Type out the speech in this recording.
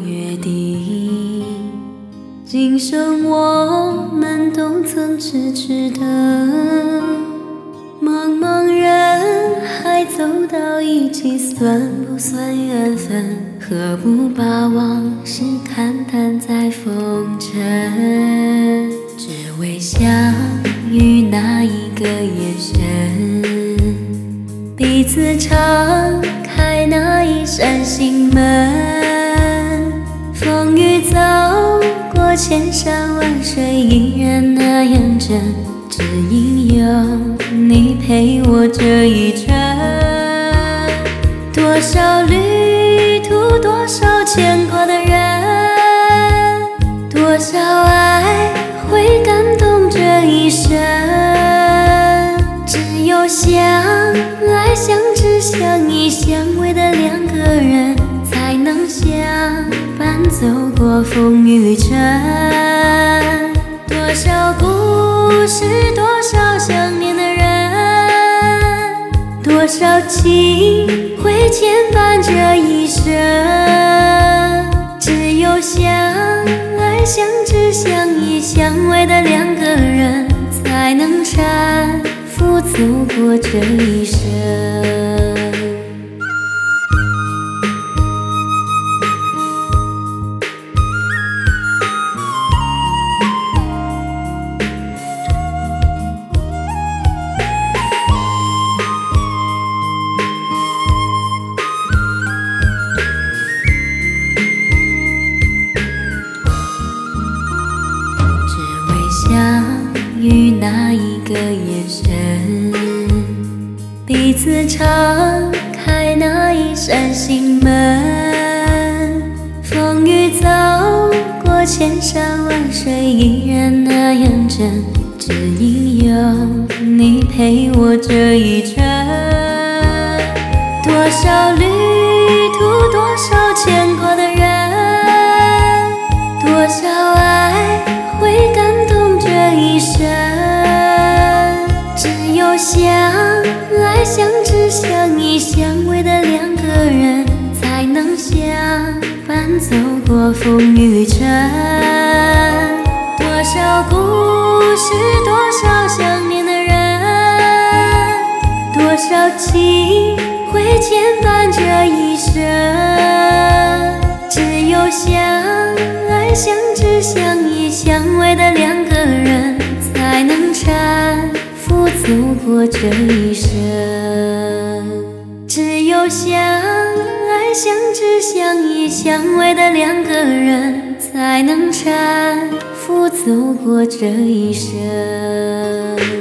约定，今生我们都曾痴痴的，茫茫人海走到一起，算不算缘分？何不把往事看淡在风尘？只为相遇那一个眼神，彼此敞开那一扇心门。风雨走过千山万水，依然那样真，只因有你陪我这一程。多少旅途，多少牵挂的人，多少爱会感动这一生。只有相爱相知相依相偎的两个人，才能相伴走过风雨尘。多少故事，多少想念的人，多少情会牵绊这一生。只有相爱相知相依相偎的两个人，才能搀扶走过这一生。相遇那一个眼神，彼此敞开那一扇心门。风雨走过千山万水，依然那样真，只因有你陪我这一程。多少旅途，多少牵挂的人，多少爱会感动这一生。只有相爱相知相依相偎的两个人，才能相伴走过风雨尘。多少故事，多少想念的人，多少情会牵绊这一生。只有相爱相知相依相偎的两个人，才能搀扶走过这一生。只有相爱相知相依相偎的两个人，才能搀扶走过这一生。